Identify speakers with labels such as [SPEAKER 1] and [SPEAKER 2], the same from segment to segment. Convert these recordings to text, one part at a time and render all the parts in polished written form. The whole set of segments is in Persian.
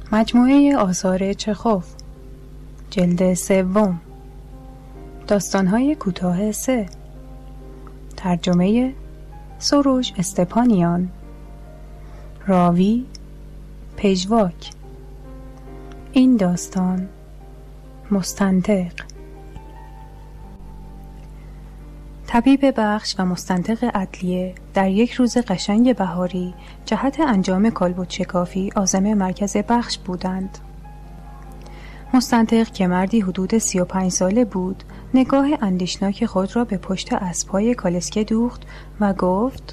[SPEAKER 1] مجموعه آثار چخوف، جلد 3، داستان‌های کوتاه 3، ترجمه سروش استپانیان، راوی پژواک. این داستان مستنطق. طبیب بخش و مستنطق عدلیه در یک روز قشنگ بهاری جهت انجام کالبد شکافی عازم مرکز بخش بودند. مستنطق که مردی حدود 35 ساله بود، نگاه اندیشناک خود را به پشت اسب‌های کالسکه دوخت و گفت: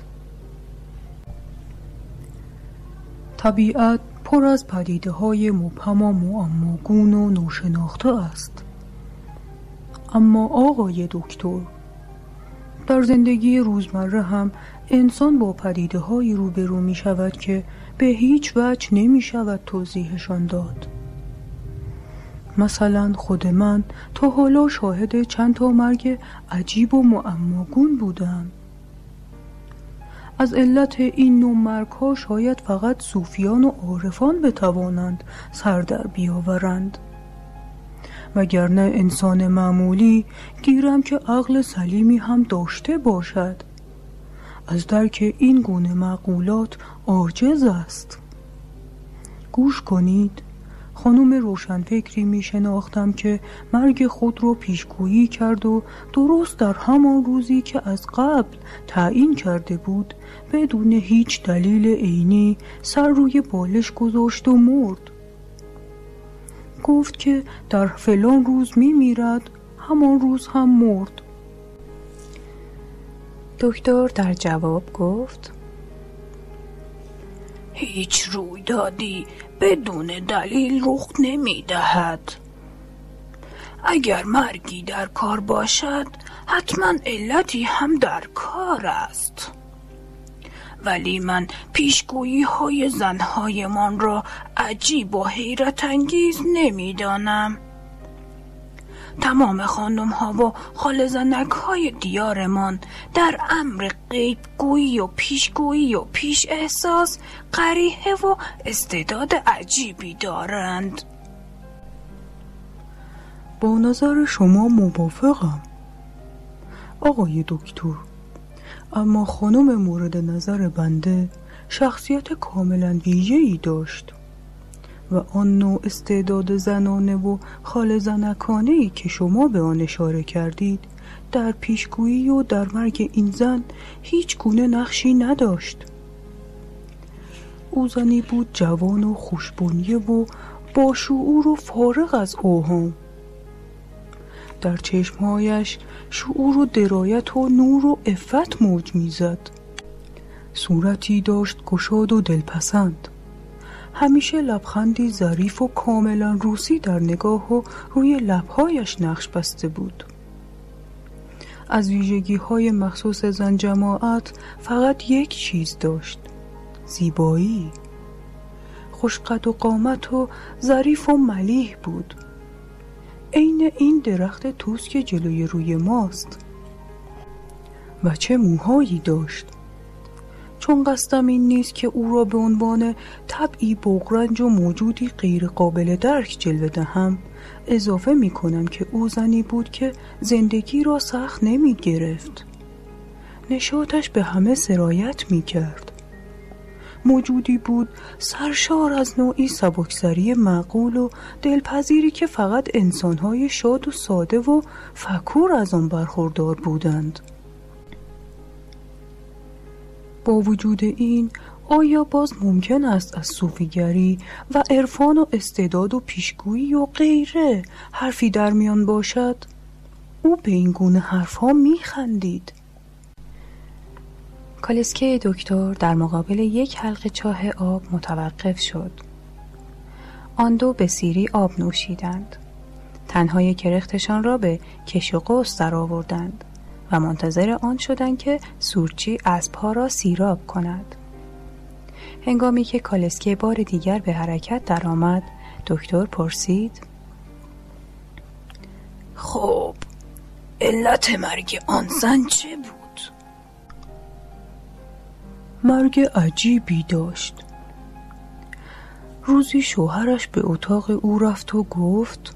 [SPEAKER 2] طبیعت پر از پدیده‌های مبهم و معماگون و ناشناخته است. اما آقای دکتر، در زندگی روزمره هم انسان با پدیده‌هایی روبرو می شود که به هیچ وجه نمی شود توضیحشان داد. مثلا خود من تا حالا شاهد چند تا مرگ عجیب و معماگون بودم. از علت این نوع مرگ‌ها شاید فقط صوفیان و عارفان بتوانند سر در بیاورند، وگرنه انسان معمولی گیرم که عقل سلیمی هم داشته باشد از درک این گونه معقولات عاجز است. گوش کنید، خانم روشنفکری می شناختم که مرگ خود رو پیشگویی کرد و درست در همان روزی که از قبل تعیین کرده بود بدون هیچ دلیل عینی سر روی بالش گذاشت و مرد. گفت که در فلان روز می میرد، همان روز هم مرد.
[SPEAKER 1] دکتر در جواب گفت:
[SPEAKER 3] هیچ رویدادی بدون دلیل رخ نمی دهد. اگر مرگی در کار باشد حتما علتی هم در کار است. ولی من پیشگویی های زنهای من را عجیب و حیرت انگیز نمی دانم. تمام خانم ها و خال زنک های دیارمان در امر غیب گویی و پیشگویی و پیش احساس قریحه و استعداد عجیبی دارند.
[SPEAKER 2] با نظر شما موافقم آقای دکتر، اما خانم مورد نظر بنده شخصیت کاملا ویژه‌ای داشت و آن نوع استعداد زنانه و خال زنکانه‌ای که شما به آن اشاره کردید در پیشگویی و در مرگ این زن هیچ گونه نقشی نداشت. او زنی بود جوان و خوشبنیه و با شعور و فارغ از اوهام. در چشمهایش شعور و درایت و نور و عفت موج میزد. صورتی داشت گشاد و دلپسند. همیشه لبخندی ظریف و کاملا روسی در نگاه و روی لبهایش نقش بسته بود. از ویژگی‌های مخصوص زن جماعت فقط یک چیز داشت: زیبایی. خوشقد و قامت و ظریف و ملیح بود، عین این درخت توس که جلوی روی ماست. و چه موهایی داشت! چون قصدم این نیست که او را به عنوان طبعی بغرنج و موجودی غیر قابل درک جلوه دهم، اضافه می کنم که او زنی بود که زندگی را سخت نمی گرفت. نشاطش به همه سرایت می کرد. موجودی بود سرشار از نوعی سبکسری معقول و دلپذیری که فقط انسانهای شاد و ساده و فکور از آن برخوردار بودند. با وجود این، آیا باز ممکن است از صوفیگری و عرفان و استعداد و پیشگویی و غیره حرفی در میان باشد؟ او به این گونه حرفها میخندید.
[SPEAKER 1] کالسکه دکتر در مقابل یک حلقه چاه آب متوقف شد. آن دو به سیری آب نوشیدند. تنهای کرختشان را به کش و قوس در آوردند و منتظر آن شدند که سورچی اسبها را سیراب کند. هنگامی که کالسکه بار دیگر به حرکت درآمد، دکتر پرسید:
[SPEAKER 3] خب، علت مرگ آن زن چه بود؟
[SPEAKER 2] مرگ عجیبی داشت. روزی شوهرش به اتاق او رفت و گفت: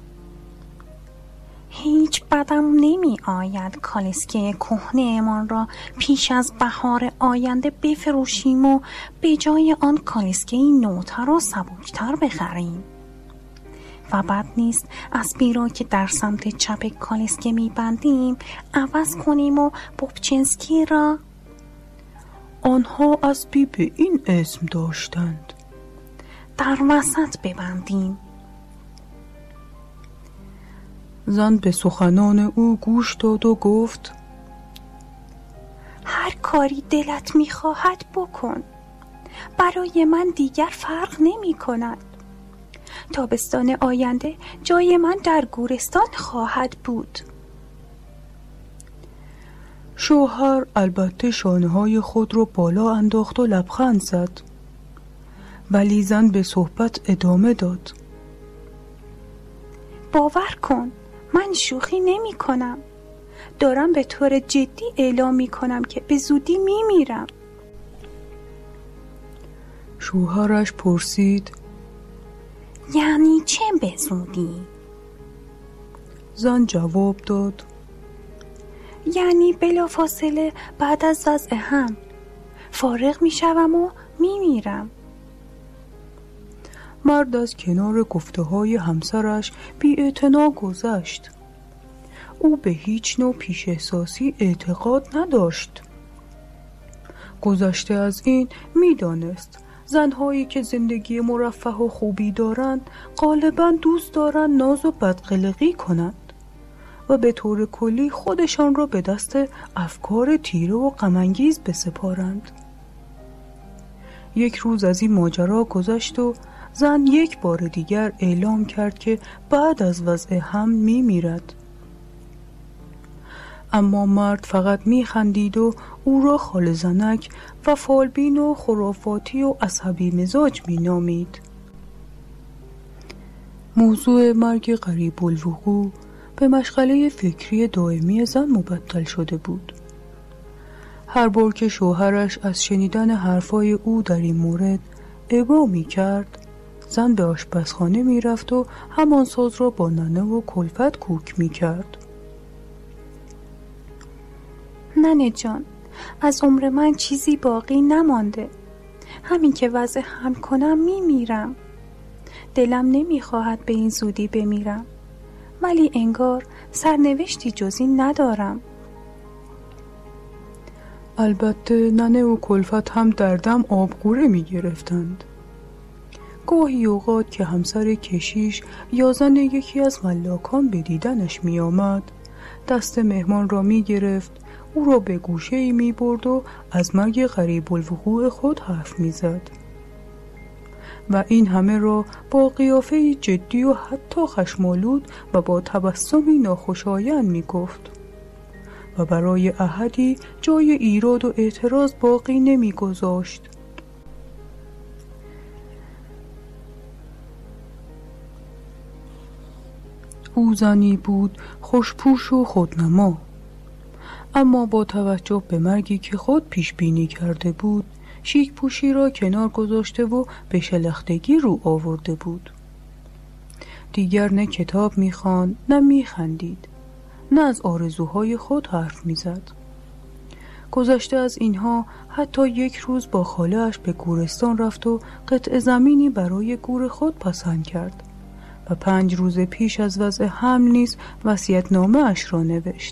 [SPEAKER 4] هیچ بدم نمی آید کالسکه کهنه امان را پیش از بهار آینده بفروشیم و به جای آن کالسکه نوتر و سبکتر بخریم. و بد نیست اسبی را که در سمت چپ کالسکه می بندیم عوض کنیم و بوبچنسکی را.
[SPEAKER 2] آنها اسبی به این اسم داشتند.
[SPEAKER 4] در وسط ببندیم.
[SPEAKER 2] زن به سخنان او گوش داد و گفت:
[SPEAKER 4] هر کاری دلت می‌خواهد بکن. برای من دیگر فرق نمی کند. تابستان آینده جای من در گورستان خواهد بود.
[SPEAKER 2] شوهر البته شانه‌های خود را بالا انداخت و لبخند زد. ولی زن به صحبت ادامه داد:
[SPEAKER 4] باور کن من شوخی نمی کنم. دارم به طور جدی اعلام می کنم که به زودی می میرم.
[SPEAKER 2] شوهرش پرسید:
[SPEAKER 4] یعنی چه به زودی؟
[SPEAKER 2] زن جواب داد:
[SPEAKER 4] یعنی بلافاصله بعد از وضع حمل فارغ می شوم و می میرم.
[SPEAKER 2] مرد از کنار گفته‌های همسرش بی‌اعتنا گذشت. او به هیچ نوع پیش احساسی اعتقاد نداشت. گذشته از این می‌دانست زنهایی که زندگی مرفه و خوبی دارند غالباً دوست دارند ناز و بدقلقی کنند و به طور کلی خودشان را به دست افکار تیره و غم‌انگیز بسپارند. یک روز از این ماجرا گذشت و زن یک بار دیگر اعلام کرد که بعد از وضع حمل می‌میرد. اما مرد فقط می‌خندید و او را خال زنک و فالبین و خرافاتی و عصبی مزاج می‌نامید. موضوع مرگ قریب الوقوع به مشغله فکری دائمی زن مبدل شده بود. هر بار که شوهرش از شنیدن حرفای او در این مورد ابا می‌کرد، زن به آشپزخانه می‌رفت و همان ساز را با ننه و کلفت کوک می‌کرد.
[SPEAKER 4] ننه جان، از عمر من چیزی باقی نمانده. همین که وضع حمل کنم میمیرم. دلم نمیخواهد به این زودی بمیرم، ولی انگار سرنوشتی جز این ندارم.
[SPEAKER 2] البته ننه و کلفت هم در دم آبگوره میگرفتند. گاهی اوقات که همسر کشیش یا زن یکی از ملاکان به دیدنش می آمد، دست مهمان را می گرفت، او را به گوشه‌ای می برد و از مرگ قریب الوقوع خود حرف می زد. و این همه را با قیافه‌ای جدی و حتی خشمالود و با تبسمی ناخوشایند می گفت و برای احدی جای ایراد و اعتراض باقی نمی گذاشت. او زنی بود خوشپوش و خودنما، اما با توجه به مرگی که خود پیش بینی کرده بود شیک پوشی را کنار گذاشته و به شلختگی رو آورده بود. دیگر نه کتاب می‌خواند نه می‌خندید، نه از آرزوهای خود حرف می‌زد. گذشته از اینها حتی یک روز با خاله‌اش به گورستان رفت و قطع زمینی برای گور خود پسند کرد و 5 روز پیش از وضع حمل نیز وصیت‌نامه اش را نوشت.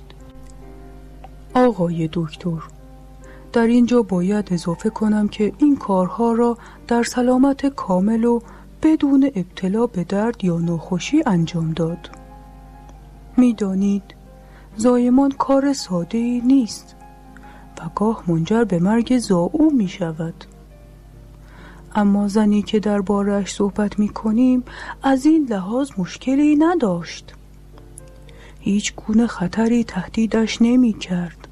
[SPEAKER 2] آقای دکتر، در اینجا باید اضافه کنم که این کارها را در سلامت کامل و بدون ابتلا به درد یا ناخوشی انجام داد. می‌دانید زایمان کار ساده‌ای نیست و گاه منجر به مرگ زائو می شود. اما زنی که درباره‌اش صحبت می کنیم از این لحاظ مشکلی نداشت. هیچ گونه خطری تهدیدش نمی کرد.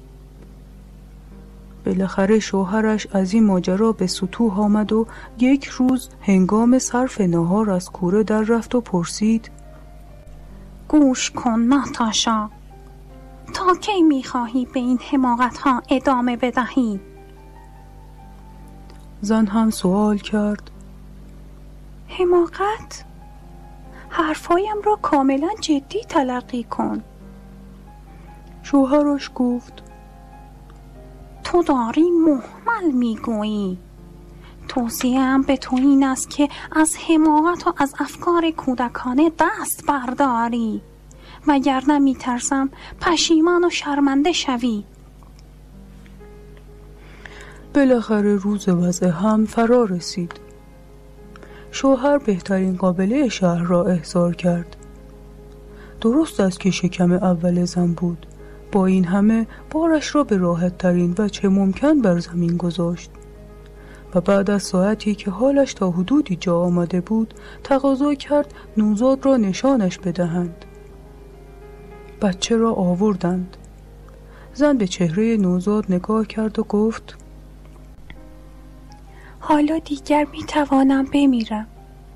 [SPEAKER 2] بالاخره شوهرش از این ماجرا به سطوح آمد و یک روز هنگام صرف نهار از کوره در رفت و پرسید:
[SPEAKER 4] گوش کن ناتاشا، تا کی میخواهی به این حماقت ها ادامه بدهی؟
[SPEAKER 2] زن هم سوال کرد:
[SPEAKER 4] حماقت؟ حرفایم را کاملا جدی تلقی کن.
[SPEAKER 2] شوهرش گفت
[SPEAKER 4] تو داری مهمل میگویی. توصیه‌ام به تو این است که از حماقت و از افکار کودکانه دست برداری، وگرنه میترسم پشیمان و شرمنده شوی.
[SPEAKER 2] بالاخره روز وضع هم فرا رسید. شوهر بهترین قابله شهر را احضار کرد. درست است که شکم اول زن بود، با این همه بارش را به راحت ترین وجه ممکن بر زمین گذاشت و بعد از ساعتی که حالش تا حدودی جا آمده بود تقاضا کرد نوزاد را نشانش بدهند. بچه را آوردند. زن به چهره نوزاد نگاه کرد و گفت
[SPEAKER 4] حالا دیگر میتوانم بمیرم.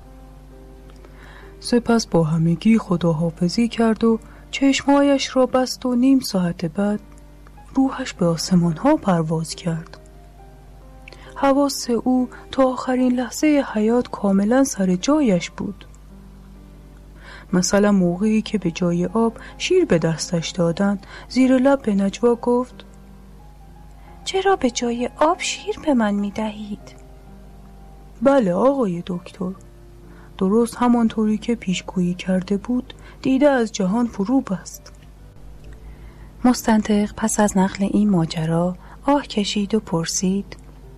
[SPEAKER 2] سپس با همگی خداحافظی کرد و چشمهایش را بست و نیم ساعت بعد روحش به آسمان ها پرواز کرد. حواس او تا آخرین لحظه حیات کاملا سر جایش بود. مثلا موقعی که به جای آب شیر به دستش دادند، زیر لب به نجوا گفت
[SPEAKER 4] چرا به جای آب شیر به من می دهید؟
[SPEAKER 2] بله آقای دکتر، درست همانطوری که پیشگویی کرده بود دیده از جهان فرو بست.
[SPEAKER 1] مستنطق پس از نقل این ماجرا آه کشید و پرسید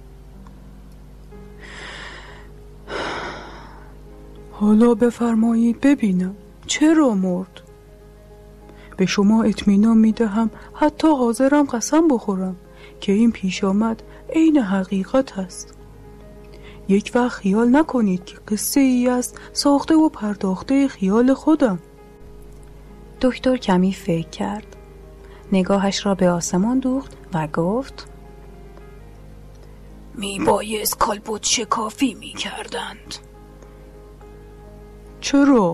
[SPEAKER 2] حالا بفرمایید ببینم چرا مرد؟ به شما اطمینان میدهم، حتی حاضرم قسم بخورم که این پیش آمد عین حقیقت است. یک وقت خیال نکنید که قصه ای است ساخته و پرداخته خیال خودم.
[SPEAKER 1] دکتر کمی فکر کرد. نگاهش را به آسمان دوخت و گفت
[SPEAKER 3] میبایست کالبد شکافی میکردند.
[SPEAKER 2] چرا؟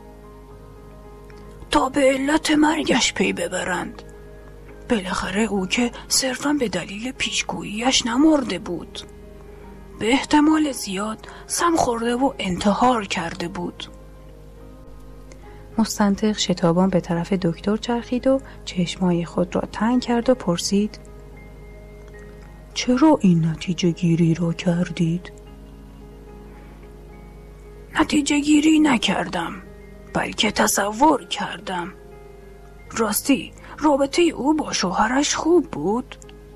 [SPEAKER 3] تا به علت مرگش پی ببرند. بالاخره او که صرفاً به دلیل پیشگوییش نمرده بود. به احتمال زیاد سم خورده و انتحار کرده بود.
[SPEAKER 1] مستنطق شتابان به طرف دکتر چرخید و چشمای خود را تنگ کرد و پرسید
[SPEAKER 2] چرا این نتیجه گیری را کردید؟
[SPEAKER 3] نتیجه گیری نکردم، بلکه تصور کردم. راستی رابطه او با شوهرش خوب بود؟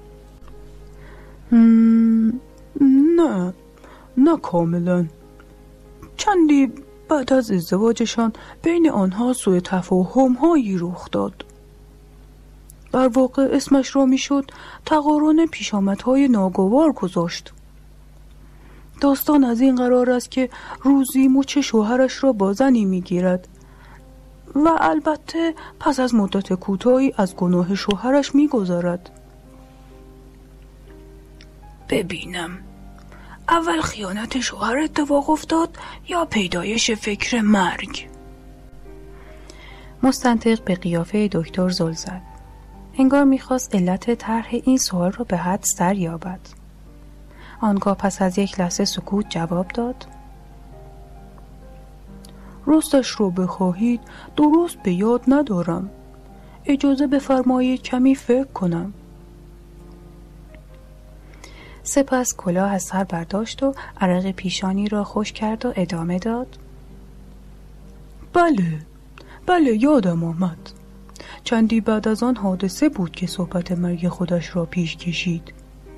[SPEAKER 2] نه کاملا. چندی بعد از ازدواجشان بین آنها سوء تفاهم هایی رخ داد. در واقع اسمش را میشد تقارن پیشامدهای ناگوار گذاشت. داستان از این قرار است که روزی مچ شوهرش را با زنی میگیرد و البته پس از مدت کوتاهی از گناه شوهرش میگذرد.
[SPEAKER 3] ببینم، اول خیانت شوهر اتفاق افتاد یا پیدایش فکر مرگ؟
[SPEAKER 1] مستنطق به قیافه دکتر زل زد. انگار میخواست علت طرح این سوال را به حد سر یابد. آنگاه پس از یک لحظه سکوت جواب داد
[SPEAKER 2] راستش رو بخواهید درست به یاد ندارم. اجازه بفرمایید کمی فکر کنم.
[SPEAKER 1] سپس کلاه از سر برداشت و عرق پیشانی را خشک کرد و ادامه داد
[SPEAKER 2] بله یادم آمد. چندی بعد از آن حادثه بود که صحبت مرگ خودش را پیش کشید.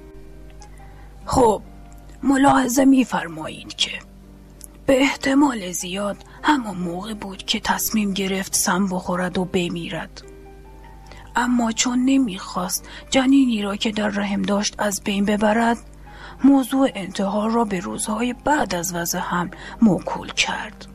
[SPEAKER 3] خب ملاحظه می‌فرمایید که به احتمال زیاد همان موقع بود که تصمیم گرفت سم بخورد و بمیرد. اما چون نمیخواست جنینی را که در رحم داشت از بین ببرد، موضوع انتحار را به روزهای بعد از وضع حمل موکول کرد.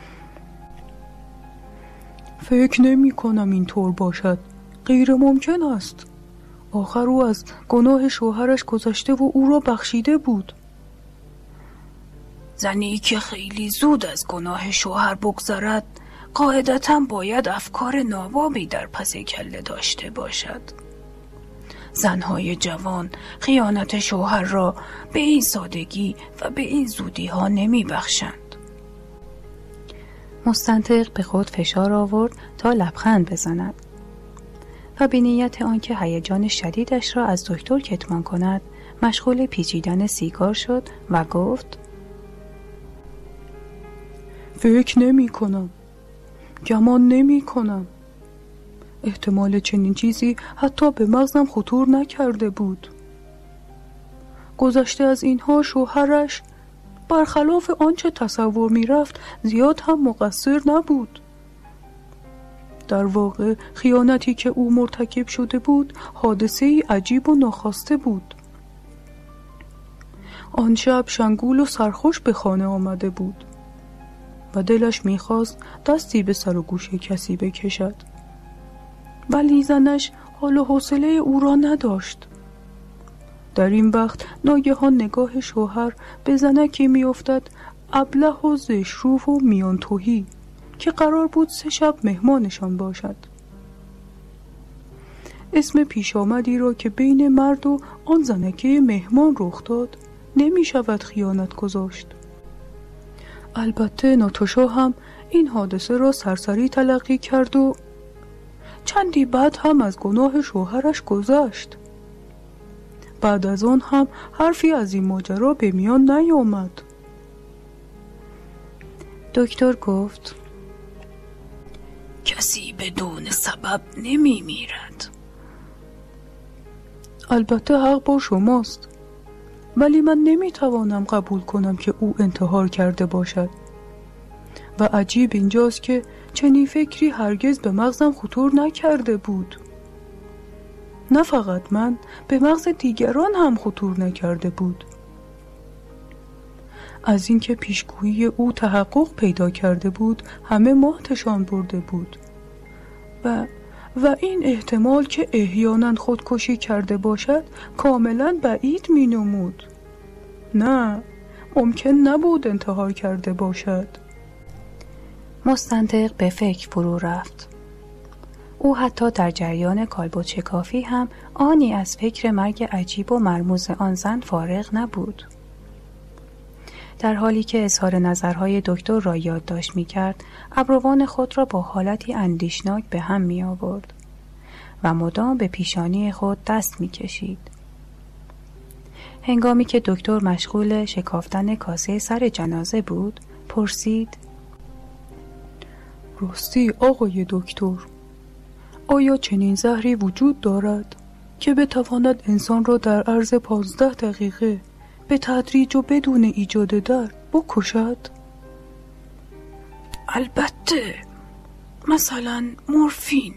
[SPEAKER 2] فکر نمی کنم اینطور باشد. غیر ممکن است. آخر او از گناه شوهرش گذشته و او را بخشیده بود.
[SPEAKER 3] زنی که خیلی زود از گناه شوهر بگذرد قاعدتاً باید افکار نابابی در پس کله داشته باشد. زنهای جوان خیانت شوهر را به این سادگی و به این زودی ها نمی بخشند.
[SPEAKER 1] مستنطق به خود فشار آورد تا لبخند بزند و به نیت آنکه هیجان شدیدش را از دکتر کتمان کند مشغول پیچیدن سیگار شد و گفت:
[SPEAKER 2] فکر نمی کنم، گمان نمی کنم. احتمال چنین چیزی حتی به مغزم خطور نکرده بود. گذشته از اینها شوهرش برخلاف آنچه تصور می رفت زیاد هم مقصر نبود. در واقع خیانتی که او مرتکب شده بود حادثه‌ای عجیب و ناخواسته بود. آن شب شنگول و سرخوش به خانه آمده بود و دلش می‌خواست دستی به سر و گوش کسی بکشد، ولی زنش حال و حوصله او را نداشت. در این وقت ناگهان نگاه شوهر به زنکی می‌افتد ابله و زشت‌رو و میان تهی که قرار بود 3 شب مهمانشان باشد. اسم پیش آمدی را که بین مرد و آن زنکه مهمان رخ داد نمی شود خیانت گذاشت. البته ناتاشا هم این حادثه را سرسری تلقی کرد و چندی بعد هم از گناه شوهرش گذشت. بعد از آن هم حرفی از این ماجرا به میان نیامد.
[SPEAKER 1] دکتر گفت:
[SPEAKER 3] کسی بدون سبب نمی میرد.
[SPEAKER 2] البته حق با شماست، ولی من نمیتوانم قبول کنم که او انتحار کرده باشد و عجیب اینجاست که چنین فکری هرگز به مغزم خطور نکرده بود. نه فقط من، به مغز دیگران هم خطور نکرده بود. از اینکه پیشگویی او تحقق پیدا کرده بود همه ماتشان برده بود و این احتمال که احیانا خودکشی کرده باشد کاملا بعید می نمود. نه، ممکن نبود انتحار کرده باشد.
[SPEAKER 1] مستنطق به فکر فرو رفت. او حتی در جریان کالبد شکافی هم آنی از فکر مرگ عجیب و مرموز آن زن فارغ نبود. در حالی که اظهار نظرهای دکتر را یادداشت می‌کرد، ابروان خود را با حالتی اندیشناک به هم می‌آورد و مدام به پیشانی خود دست می‌کشید. هنگامی که دکتر مشغول شکافتن کاسه سر جنازه بود، پرسید:
[SPEAKER 2] راستی آقای دکتر، آیا چنین زهری وجود دارد که بتواند انسان را در عرض 15 دقیقه به تدریج و بدون ایجاد درد بکشد؟
[SPEAKER 3] البته، مثلا مورفین.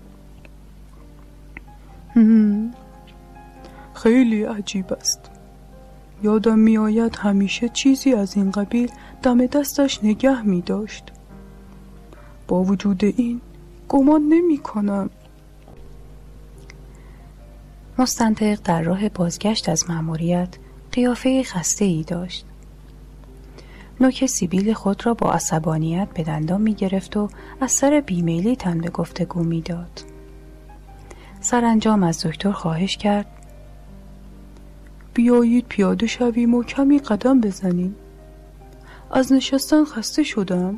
[SPEAKER 2] خیلی عجیب است. یادم می آید همیشه چیزی از این قبیل دم دستش نگه می داشت. با وجود این گمان نمی کنم.
[SPEAKER 1] مستنطق در راه بازگشت از مأموریت قیافه خسته‌ای داشت. نوک سیبیل خود را با عصبانیت به دندان می گرفت و از سر بیمیلی تن به گفتگو می داد. سرانجام از دکتر خواهش کرد:
[SPEAKER 2] بیایید پیاده شویم و کمی قدم بزنیم. از نشستن خسته شدم.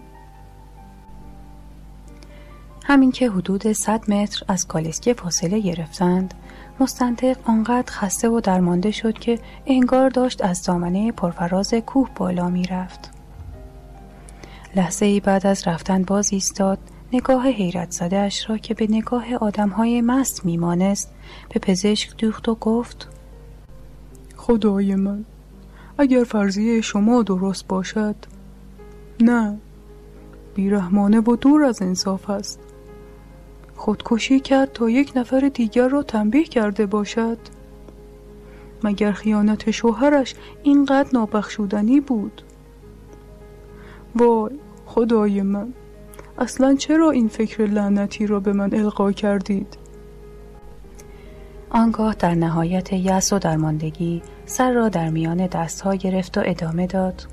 [SPEAKER 1] همین که حدود 100 متر از کالسکه فاصله گرفتند، مستنطق آنقدر خسته و درمانده شد که انگار داشت از دامنه پرفراز کوه بالا می رفت. لحظه ای بعد از رفتن باز ایستاد، نگاه حیرت زده اش را که به نگاه آدم‌های مست میمانست به پزشک دوخت و گفت:
[SPEAKER 2] خدای من، اگر فرضیه شما درست باشد، نه، بیرحمانه و دور از انصاف است. خودکشی کرد تا یک نفر دیگر را تنبیه کرده باشد. مگر خیانت شوهرش اینقدر نابخشودنی بود؟ وای خدای من، اصلا چرا این فکر لعنتی را به من القا کردید؟
[SPEAKER 1] آنگاه در نهایت یأس و درماندگی سر را در میان دستها گرفت و ادامه داد: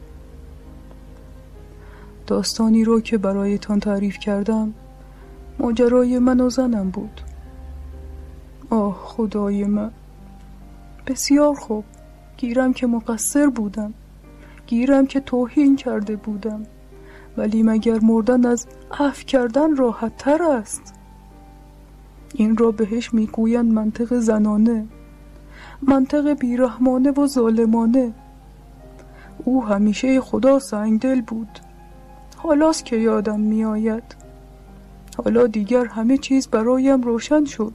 [SPEAKER 2] داستانی رو که برایتان تعریف کردم ماجرای من و زنم بود. آه خدای من، بسیار خوب. گیرم که مقصر بودم، گیرم که توهین کرده بودم، ولی مگر مردن از عفو کردن راحت تر است؟ این را بهش میگویند منطق زنانه، منطق بیرحمانه و ظالمانه. او همیشه خدا سنگدل بود، حالاست که یادم میآید. حالا دیگر همه چیز برایم روشن شد.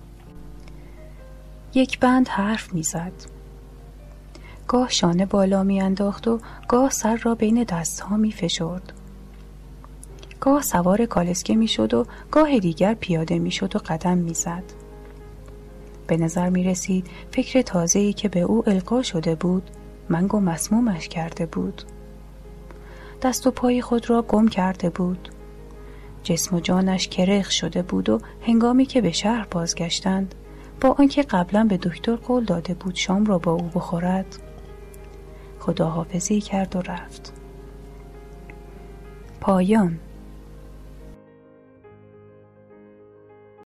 [SPEAKER 1] یک بند حرف میزد. گاه شانه بالا میانداخت و گاه سر را بین دستها میفشرد. گاه سوار کالسکه میشد و گاه دیگر پیاده میشد و قدم میزد. به نظر میرسید فکر تازه‌ای که به او القا شده بود منگ و مسمومش کرده بود. دست و پای خود را گم کرده بود. جسم و جانش کرخ شده بود و هنگامی که به شهر بازگشتند، با آنکه قبلا به دکتر قول داده بود شام را با او بخورد، خداحافظی کرد و رفت. پایان.